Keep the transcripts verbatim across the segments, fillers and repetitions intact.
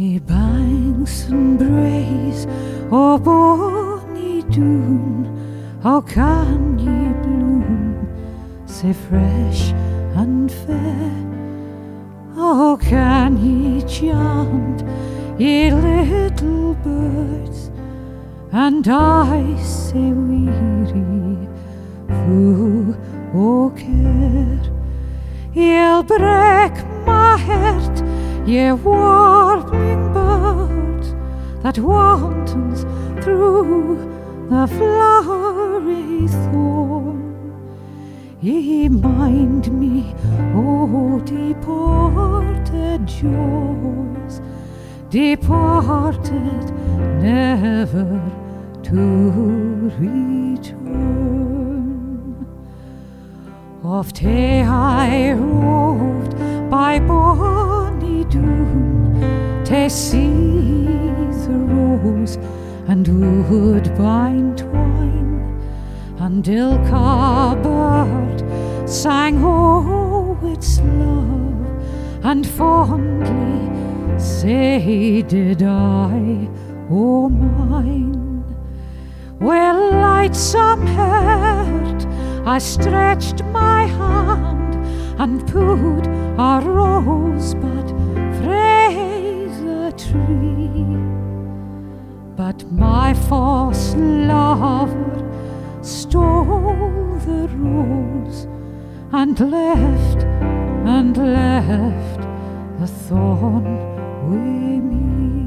Ye banks and braes, o bonny Doon, how can ye bloom sae fresh and fair? How can ye chant, ye little birds, and I sae weary, full o care? Ye'll break my heart, ye warbling birds that wantons through the flowery thorn. Ye mind me, O departed joys, departed never to return. Oft hae I roved by bonny Doon, to see the rose and woodbine twine, and ilka bird sang o its love, and fondly say did I o mine. Well, lightsome heart, I stretched my hand and put a rosebud frae the tree, but my false lover stole the rose and left, and left the thorn wi' me.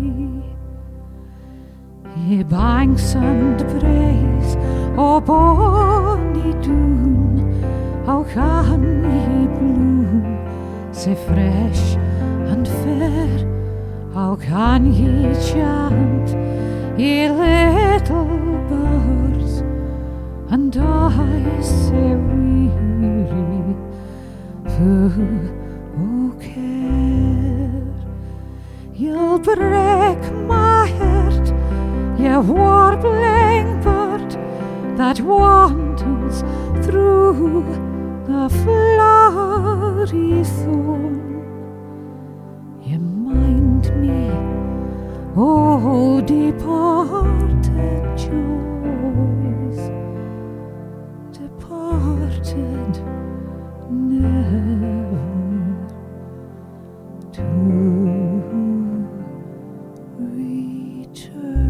Ye banks and braes, o bonny Doon, how can ye bloom sae fresh and fair? How can ye chant, ye little birds, and I sae weary, full o care? You'll break my heart, ye warbling bird that wantons through the flowery thorn. Ye mind me, O departed joys, departed never to return.